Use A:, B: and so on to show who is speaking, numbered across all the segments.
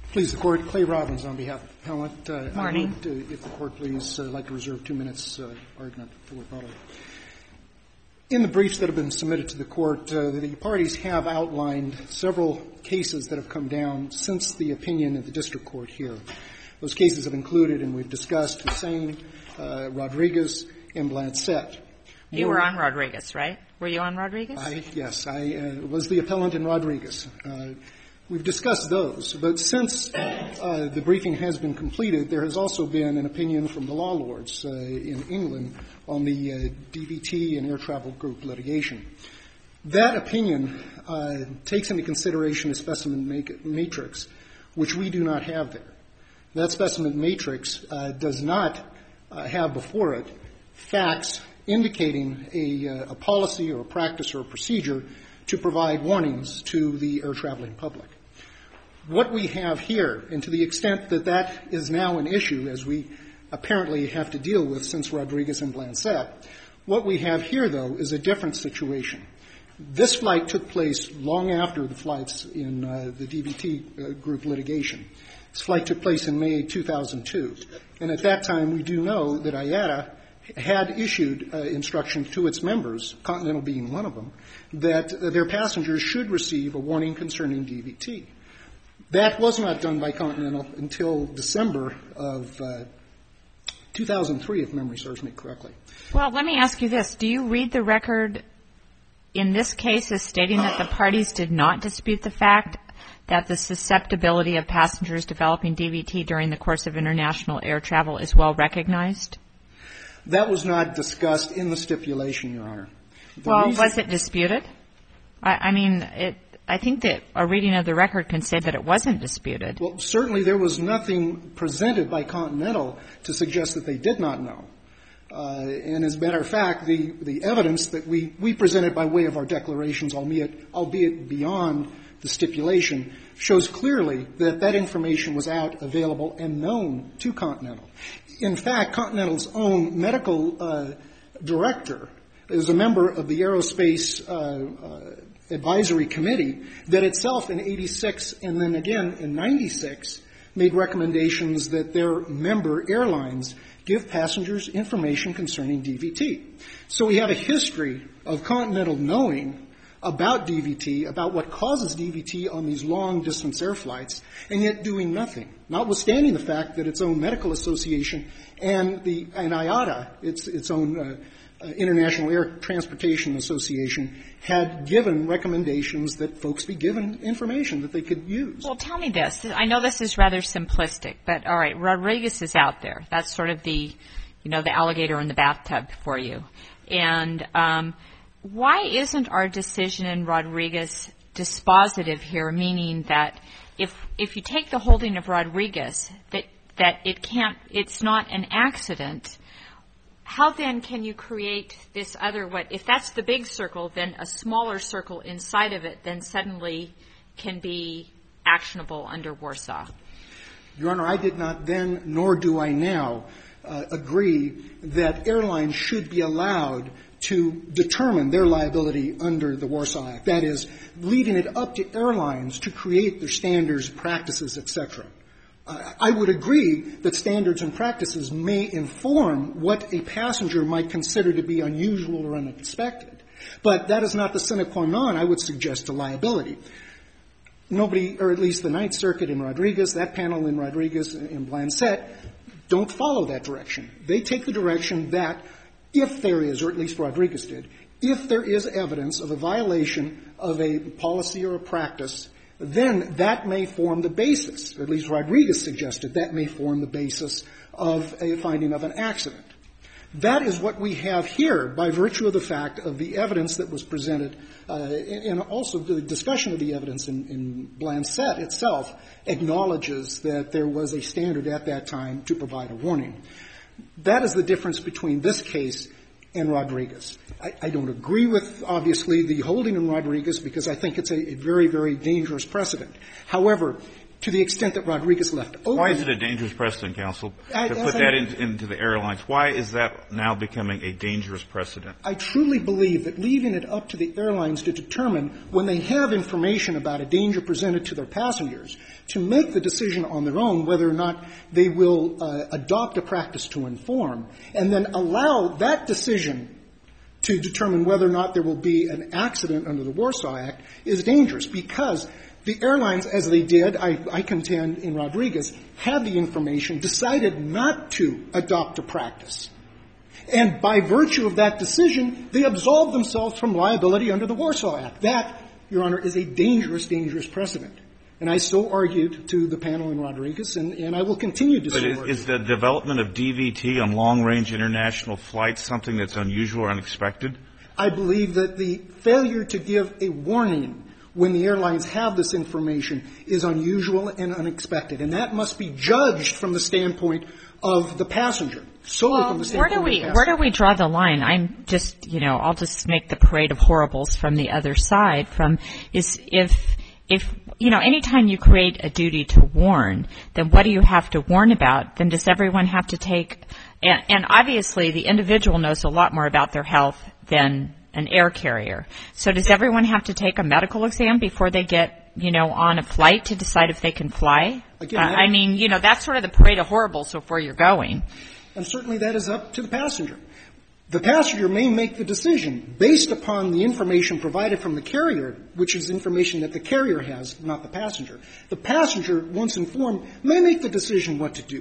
A: Please, the Court. Clay Robbins on behalf of the appellant.
B: Morning.
A: I would, if the Court please, like to reserve 2 minutes argument for rebuttal. In the briefs that have been submitted to the Court, the parties have outlined several cases that have come down since the opinion of the district court here. Those cases have included, and we've discussed, Hussain, Rodriguez, and Blancet.
B: You were on Rodriguez, right? Were you on Rodriguez?
A: Yes, I was the appellant in Rodriguez. We've discussed those, but since the briefing has been completed, there has also been an opinion from the law lords in England on the DVT and air travel group litigation. That opinion takes into consideration a specimen matrix, which we do not have there. That specimen matrix does not have before it facts indicating a policy or a practice or a procedure to provide warnings to the air traveling public. What we have here, and to the extent that that is now an issue, as we apparently have to deal with since Rodriguez and Blancet, what we have here, though, is a different situation. This flight took place long after the flights in the DVT group litigation. This flight took place in May 2002. And at that time, we do know that IATA had issued instructions to its members, Continental being one of them, that their passengers should receive a warning concerning DVT. That was not done by Continental until December of 2003, if memory serves me correctly.
B: Well, let me ask you this. Do you read the record in this case as stating that the parties did not dispute the fact that the susceptibility of passengers developing DVT during the course of international air travel is well recognized?
A: That was not discussed in the stipulation, Your Honor.
B: Was it disputed? I think that a reading of the record can say that it wasn't disputed.
A: Well, certainly there was nothing presented by Continental to suggest that they did not know. And as a matter of fact, the evidence that we presented by way of our declarations, albeit beyond the stipulation, shows clearly that that information was out, available, and known to Continental. In fact, Continental's own medical director is a member of the Aerospace Advisory Committee that itself in 86 and then again in 96 made recommendations that their member airlines give passengers information concerning DVT. So we have a history of Continental knowing about DVT, about what causes DVT on these long-distance air flights, and yet doing nothing, notwithstanding the fact that its own medical association and IATA, its own International Air Transportation Association, had given recommendations that folks be given information that they could use.
B: Well, tell me this. I know this is rather simplistic, but all right, Rodriguez is out there. That's sort of the alligator in the bathtub for you. And why isn't our decision in Rodriguez dispositive here, meaning that if you take the holding of Rodriguez that it's not an accident, how then can you create this other, if that's the big circle, then a smaller circle inside of it then suddenly can be actionable under Warsaw?
A: Your Honor, I did not then, nor do I now, agree that airlines should be allowed to determine their liability under the Warsaw Act. That is, leaving it up to airlines to create their standards, practices, et cetera. I would agree that standards and practices may inform what a passenger might consider to be unusual or unexpected. But that is not the sine qua non, I would suggest, to liability. Nobody, or at least the Ninth Circuit in Rodriguez, that panel in Rodriguez and Blancet, don't follow that direction. They take the direction that if there is, or at least Rodriguez did, if there is evidence of a violation of a policy or a practice, then that may form the basis, or at least Rodriguez suggested that may form the basis of a finding of an accident. That is what we have here by virtue of the fact of the evidence that was presented, and also the discussion of the evidence in Blancet itself acknowledges that there was a standard at that time to provide a warning. That is the difference between this case and Rodriguez. I don't agree with, obviously, the holding in Rodriguez because I think it's a very, very dangerous precedent. However, to the extent that Rodriguez left open.
C: Why is it a dangerous precedent, counsel, to put that into the airlines? Why is that now becoming a dangerous precedent?
A: I truly believe that leaving it up to the airlines to determine when they have information about a danger presented to their passengers to make the decision on their own whether or not they will adopt a practice to inform, and then allow that decision to determine whether or not there will be an accident under the Warsaw Act is dangerous, because the airlines, as they did, I contend, in Rodriguez, had the information, decided not to adopt a practice. And by virtue of that decision, they absolved themselves from liability under the Warsaw Act. That, Your Honor, is a dangerous, dangerous precedent. And I so argued to the panel in Rodriguez, and I will continue to so argue.
C: But is the development of DVT on long-range international flights something that's unusual or unexpected?
A: I believe that the failure to give a warning when the airlines have this information is unusual and unexpected. And that must be judged from the standpoint of the passenger. Solely from the standpoint of the passenger.
B: Where do we draw the line? I'm just, I'll just make the parade of horribles from the other side if anytime you create a duty to warn, then what do you have to warn about? Then does everyone have to take, and obviously the individual knows a lot more about their health than an air carrier. So does everyone have to take a medical exam before they get, on a flight to decide if they can fly? Again, that's sort of the parade of horribles of where you're going.
A: And certainly that is up to the passenger. The passenger may make the decision based upon the information provided from the carrier, which is information that the carrier has, not the passenger. The passenger, once informed, may make the decision what to do.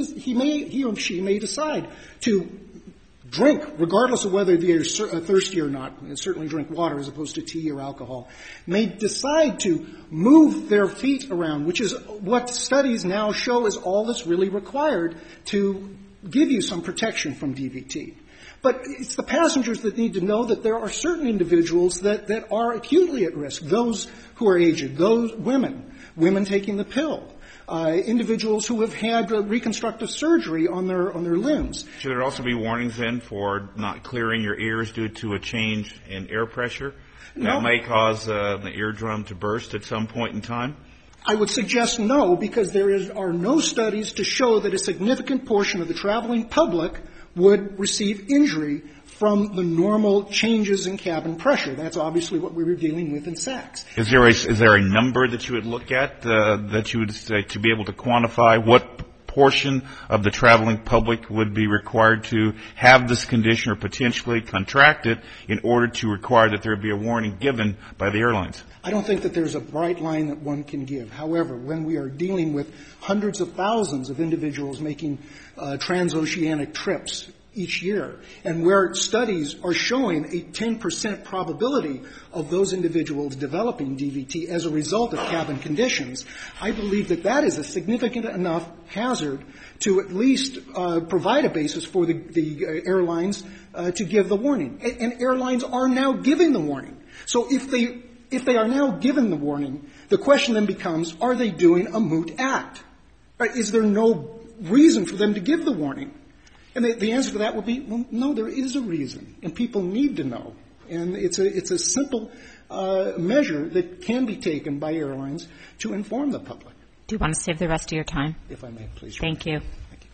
A: He or she may decide to drink, regardless of whether they are thirsty or not, and certainly drink water as opposed to tea or alcohol, may decide to move their feet around, which is what studies now show is all that's really required to give you some protection from DVT. But it's the passengers that need to know that there are certain individuals that are acutely at risk, those who are aged, those women taking the pill, individuals who have had reconstructive surgery on their limbs.
C: Should there also be warnings then for not clearing your ears due to a change in air pressure?
A: No.
C: That may cause the eardrum to burst at some point in time?
A: I would suggest no, because are no studies to show that a significant portion of the traveling public would receive injury from the normal changes in cabin pressure. That's obviously what we were dealing with in SACS.
C: Is there a number that you would look at that you would say to be able to quantify what portion of the traveling public would be required to have this condition or potentially contract it in order to require that there be a warning given by the airlines?
A: I don't think that there's a bright line that one can give. However, when we are dealing with hundreds of thousands of individuals making transoceanic trips each year, and where studies are showing a 10% probability of those individuals developing DVT as a result of cabin conditions, I believe that is a significant enough hazard to at least provide a basis for the airlines to give the warning. And airlines are now giving the warning. So if they are now given the warning, the question then becomes, are they doing a moot act? Right? Is there no reason for them to give the warning? And the answer to that would be, well, no, there is a reason, and people need to know. And it's a simple measure that can be taken by airlines to inform the public.
B: Do you want to save the rest of your time?
A: If I may, please.
B: Thank you.
A: Thank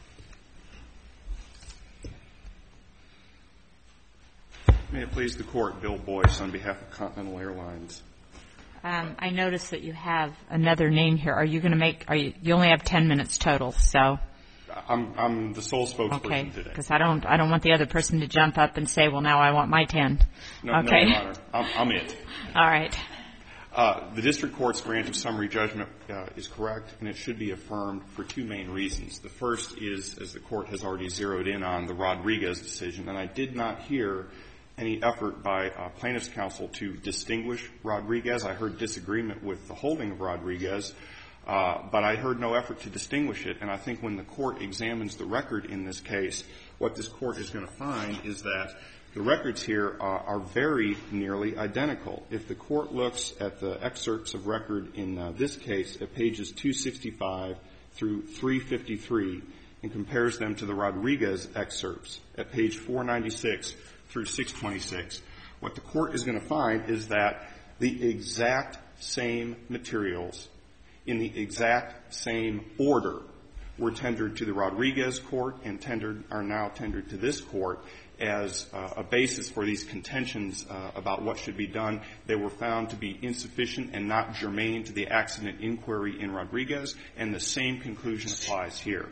A: you.
D: May it please the Court, Bill Boyce on behalf of Continental Airlines.
B: I notice that you have another name here. Are you going to make? You only have 10 minutes total, so.
D: I'm the sole spokesperson today.
B: Because I don't want the other person to jump up and say, well, now I want my 10.
D: No,
B: okay.
D: No, Your Honor. I'm it.
B: All right.
D: The district court's grant of summary judgment is correct, and it should be affirmed for two main reasons. The first is, as the court has already zeroed in on, the Rodriguez decision, and I did not hear any effort by plaintiff's counsel to distinguish Rodriguez. I heard disagreement with the holding of Rodriguez. But I heard no effort to distinguish it, and I think when the court examines the record in this case, what this court is going to find is that the records here are very nearly identical. If the court looks at the excerpts of record in this case at pages 265 through 353 and compares them to the Rodriguez excerpts at page 496 through 626, what the court is going to find is that the exact same materials in the exact same order were tendered to the Rodriguez court and are now tendered to this court as a basis for these contentions about what should be done. They were found to be insufficient and not germane to the accident inquiry in Rodriguez, and the same conclusion applies here.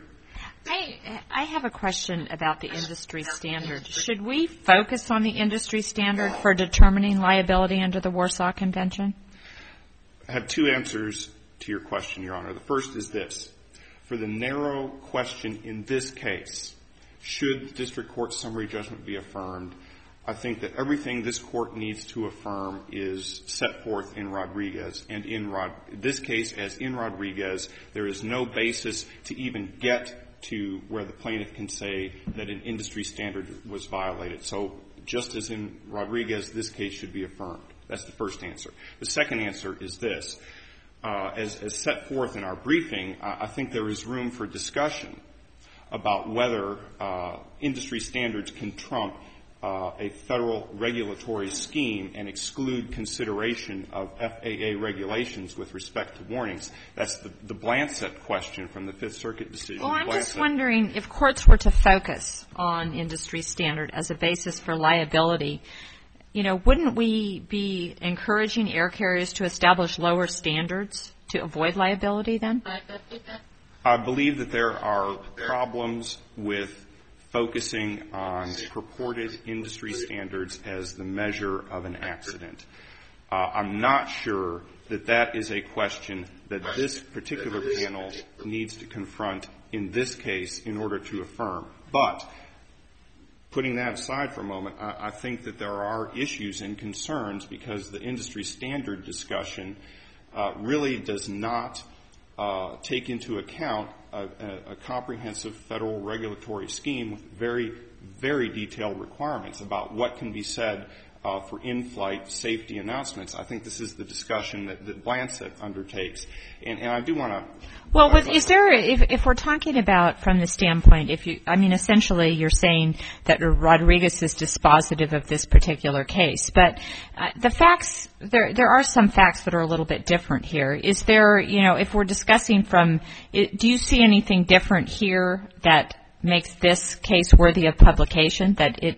B: I have a question about the industry standard. Should we focus on the industry standard for determining liability under the Warsaw Convention?
D: I have two answers to your question, Your Honor. The first is this. For the narrow question in this case, should the district court's summary judgment be affirmed, I think that everything this court needs to affirm is set forth in Rodriguez. And in this case, as in Rodriguez, there is no basis to even get to where the plaintiff can say that an industry standard was violated. So just as in Rodriguez, this case should be affirmed. That's the first answer. The second answer is this. As set forth in our briefing, I think there is room for discussion about whether industry standards can trump a federal regulatory scheme and exclude consideration of FAA regulations with respect to warnings. That's the Blancett question from the Fifth Circuit decision.
B: Well, I'm just wondering if courts were to focus on industry standard as a basis for liability, wouldn't we be encouraging air carriers to establish lower standards to avoid liability then?
D: I believe that there are problems with focusing on purported industry standards as the measure of an accident. I'm not sure that that is a question that this particular panel needs to confront in this case in order to affirm. But putting that aside for a moment, I think that there are issues and concerns because the industry standard discussion really does not take into account a comprehensive federal regulatory scheme with very, very detailed requirements about what can be said for in-flight safety announcements. I think this is the discussion that Blancett undertakes. And I do want to...
B: Well, is there, if we're talking about from the standpoint, essentially you're saying that Rodriguez is dispositive of this particular case. But the facts, there are some facts that are a little bit different here. Is there, if we're discussing do you see anything different here that makes this case worthy of publication,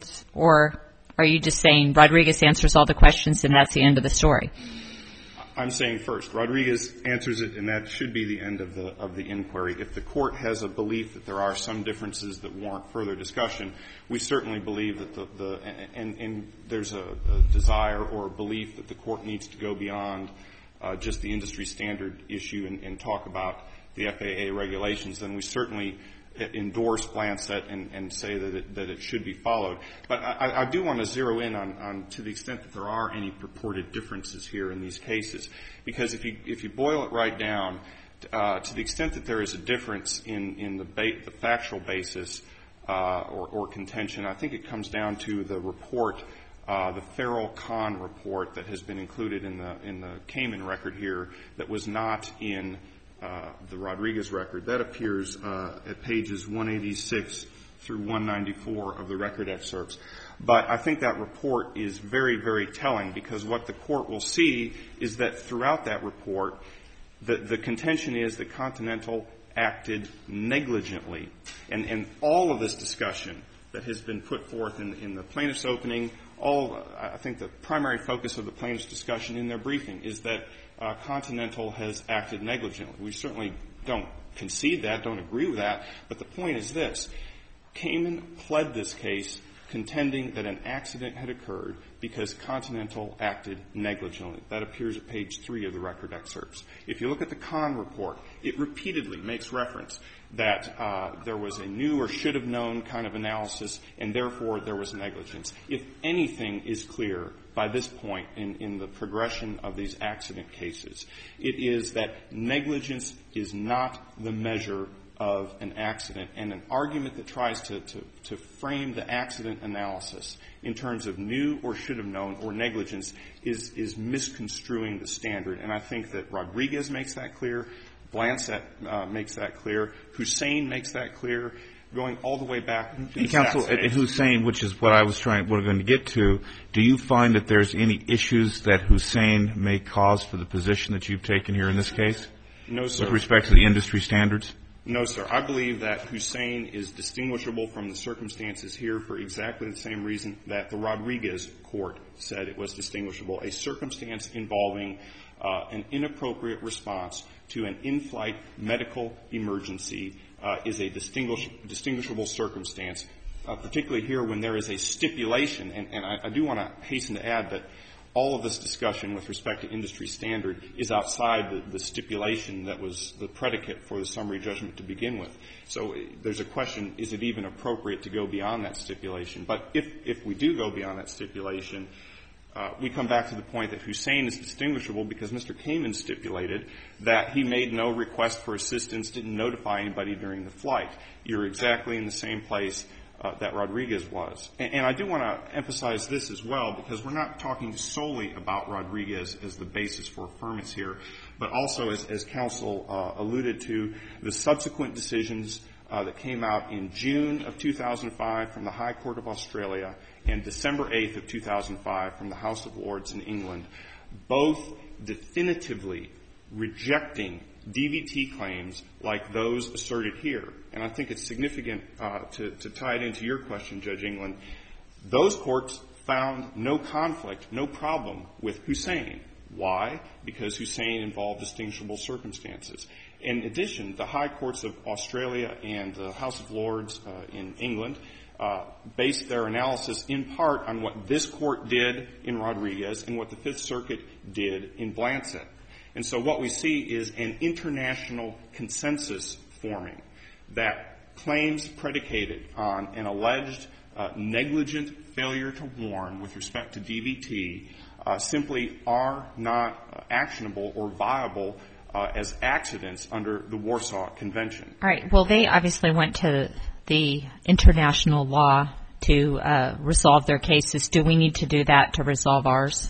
B: or are you just saying Rodriguez answers all the questions and that's the end of the story?
D: I'm saying first, Rodriguez answers it, and that should be the end of the inquiry. If the court has a belief that there are some differences that warrant further discussion, we certainly believe that and there's a desire or a belief that the court needs to go beyond just the industry standard issue and talk about the FAA regulations, then we certainly endorse Blancett and say that it should be followed. But I do want to zero in on to the extent that there are any purported differences here in these cases. Because if you boil it right down, to the extent that there is a difference in the factual basis or contention, I think it comes down to the report, the Farrell-Kahn report that has been included in the Kamen record here that was not in the Rodriguez record. That appears at pages 186 through 194 of the record excerpts. But I think that report is very, very telling because what the court will see is that throughout that report, the contention is that Continental acted negligently. And all of this discussion that has been put forth in the plaintiff's opening, I think the primary focus of the plaintiff's discussion in their briefing is that Continental has acted negligently. We certainly don't concede that, don't agree with that, but the point is this. Kamen pled this case contending that an accident had occurred because Continental acted negligently. That appears at page 3 of the record excerpts. If you look at the Kahn report, it repeatedly makes reference that there was a new or should have known kind of analysis, and therefore there was negligence. If anything is clear by this point in the progression of these accident cases, it is that negligence is not the measure of an accident, and an argument that tries to frame the accident analysis in terms of new or should have known or negligence is misconstruing the standard. And I think that Rodriguez makes that clear, Blancett makes that clear, Hussein makes that clear, going all the way back to the
C: Counsel, at Hussein, which is what we're going to get to, do you find that there's any issues that Hussein may cause for the position that you've taken here in this case?
D: No, sir.
C: With respect to the industry standards?
D: No, sir. I believe that Hussein is distinguishable from the circumstances here for exactly the same reason that the Rodriguez court said it was distinguishable. A circumstance involving an inappropriate response to an in-flight medical emergency is a distinguishable circumstance, particularly here when there is a stipulation. And I do want to hasten to add that all of this discussion with respect to industry standard is outside the stipulation that was the predicate for the summary judgment to begin with. So there's a question, is it even appropriate to go beyond that stipulation? But if we do go beyond that stipulation, we come back to the point that Hussein is distinguishable because Mr. Kamen stipulated that he made no request for assistance, didn't notify anybody during the flight. You're exactly in the same place that Rodriguez was. And I do want to emphasize this as well, because we're not talking solely about Rodriguez as the basis for affirmance here, but also, as counsel alluded to, the subsequent decisions that came out in June of 2005 from the High Court of Australia and December 8th of 2005 from the House of Lords in England, both definitively rejecting DVT claims like those asserted here. And I think it's significant to tie it into your question, Judge England. Those courts found no conflict, no problem with Hussein. Why? Because Hussein involved distinguishable circumstances. In addition, the High Courts of Australia and the House of Lords in England based their analysis in part on what this court did in Rodriguez and what the Fifth Circuit did in Blancett. And so what we see is an international consensus forming that claims predicated on an alleged negligent failure to warn with respect to DVT simply are not actionable or viable as accidents under the Warsaw Convention.
B: All right. Well, they obviously went to the international law to resolve their cases. Do we need to do that to resolve ours?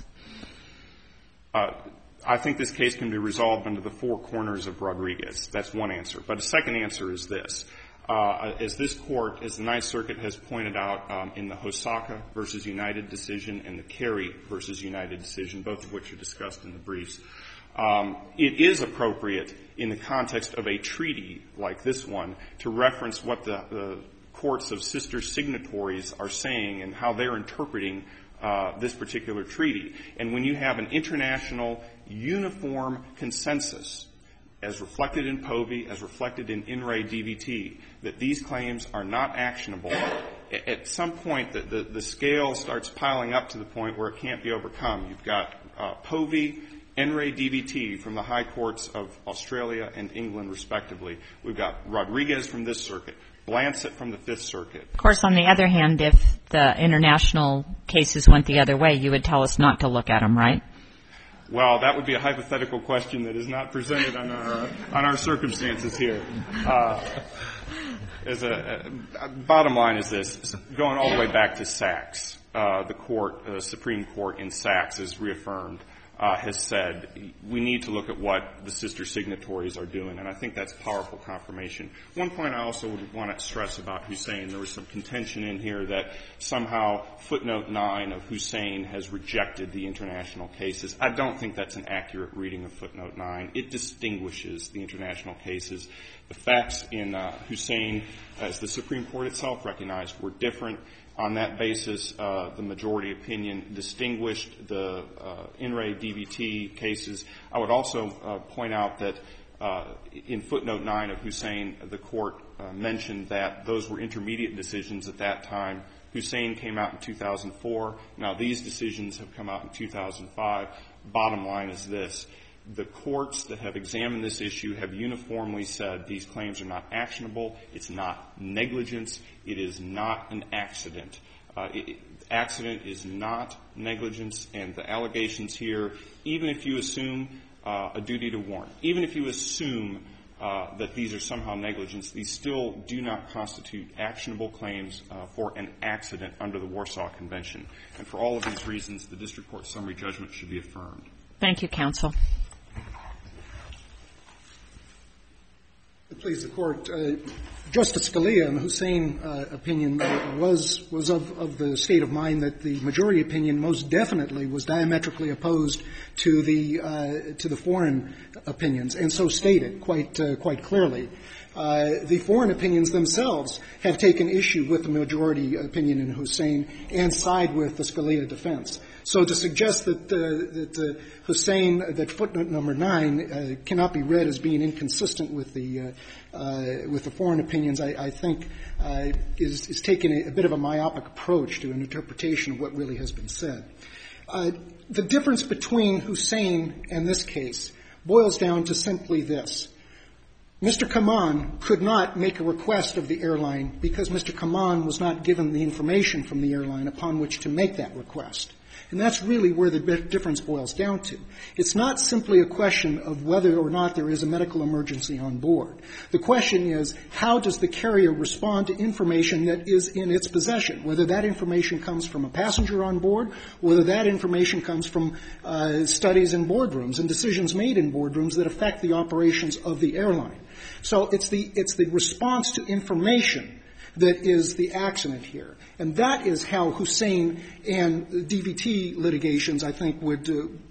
D: I think this case can be resolved under the four corners of Rodriguez. That's one answer. But a second answer is this. As this court, as the Ninth Circuit has pointed out in the Hosaka versus United decision and the Carey versus United decision, both of which are discussed in the briefs, it is appropriate in the context of a treaty like this one to reference what the courts of sister signatories are saying and how they're interpreting this particular treaty. And when you have an international uniform consensus, as reflected in Povey, as reflected in In Re DVT, that these claims are not actionable, at some point the scale starts piling up to the point where it can't be overcome. You've got Povey, In Re DVT from the High Courts of Australia and England, respectively. We've got Rodriguez from this circuit, Blancett from the Fifth Circuit.
B: Of course, on the other hand, if the international cases went the other way, you would tell us not to look at them, right?
D: Well, that would be a hypothetical question that is not presented on our circumstances here. Bottom line is this: going all the way back to Sachs, the Supreme Court in Sachs has reaffirmed, has said we need to look at what the sister signatories are doing, and I think that's powerful confirmation. One point I also would want to stress about Hussein: there was some contention in here that somehow footnote 9 of Hussein has rejected the international cases. I don't think that's an accurate reading of footnote 9. It distinguishes the international cases. The facts in Hussein, as the Supreme Court itself recognized, were different. On that basis, the majority opinion distinguished the In Re DVT cases. I would also point out that in footnote 9 of Hussein, the court mentioned that those were intermediate decisions at that time. Hussein came out in 2004. Now these decisions have come out in 2005. Bottom line is this: the courts that have examined this issue have uniformly said these claims are not actionable. It's not negligence. It is not an accident. Accident is not negligence, and the allegations here, even if you assume a duty to warn, even if you assume that these are somehow negligence, these still do not constitute actionable claims for an accident under the Warsaw Convention. And for all of these reasons, the district court summary judgment should be affirmed.
B: Thank you, counsel.
A: Please, the Court. Justice Scalia in the Hussein opinion was of the state of mind that the majority opinion most definitely was diametrically opposed to the foreign opinions, and so stated quite clearly. The foreign opinions themselves have taken issue with the majority opinion in Hussein and side with the Scalia defense. So to suggest that Hussein, that footnote number 9 cannot be read as being inconsistent with the foreign opinions, I think is taking a bit of a myopic approach to an interpretation of what really has been said. The difference between Hussein and this case boils down to simply this. Mr. Kaman could not make a request of the airline because Mr. Kaman was not given the information from the airline upon which to make that request. And that's really where the difference boils down to. It's not simply a question of whether or not there is a medical emergency on board. The question is, how does the carrier respond to information that is in its possession, whether that information comes from a passenger on board, whether that information comes from studies in boardrooms and decisions made in boardrooms that affect the operations of the airline. So it's the response to information that is the accident here. And that is how Hussein and DVT litigations, I think, would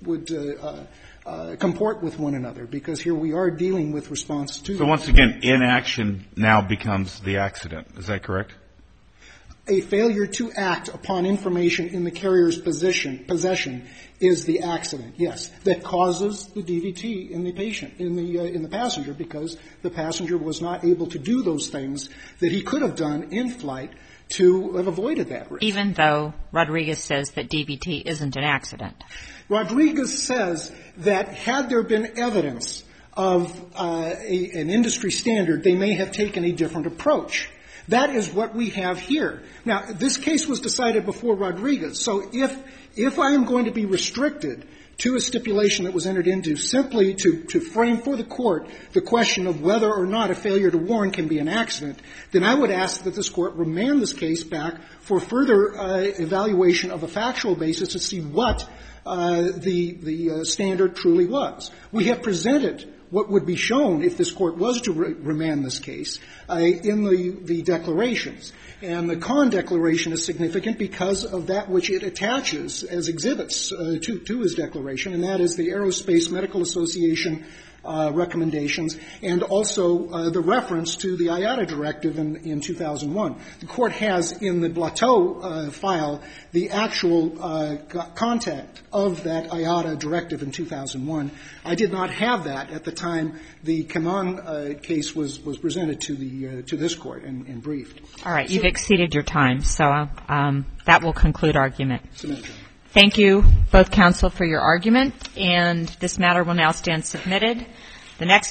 A: comport with one another, because here we are dealing with response to.
C: So once again, inaction now becomes the accident. Is that correct?
A: A failure to act upon information in the carrier's possession is the accident, yes, that causes the DVT in the patient, in the passenger, because the passenger was not able to do those things that he could have done in flight to have avoided that risk.
B: Even though Rodriguez says that DVT isn't an accident.
A: Rodriguez says that had there been evidence of an industry standard, they may have taken a different approach. That is what we have here. Now, this case was decided before Rodriguez, so if I am going to be restricted to a stipulation that was entered into simply to frame for the Court the question of whether or not a failure to warn can be an accident, then I would ask that this Court remand this case back for further evaluation of a factual basis to see what the standard truly was. We have presented what would be shown if this Court was to remand this case in the declarations. And the Kahn declaration is significant because of that which it attaches as exhibits to his declaration, and that is the Aerospace Medical Association recommendations and also the reference to the IATA directive in 2001. The Court has in the Blateau file the actual content of that IATA directive in 2001. I did not have that at the time the Kaman case was presented to this Court and briefed.
B: All right. You've exceeded your time, so that will conclude argument. Thank you, both counsel, for your argument, and this matter will now stand submitted. The next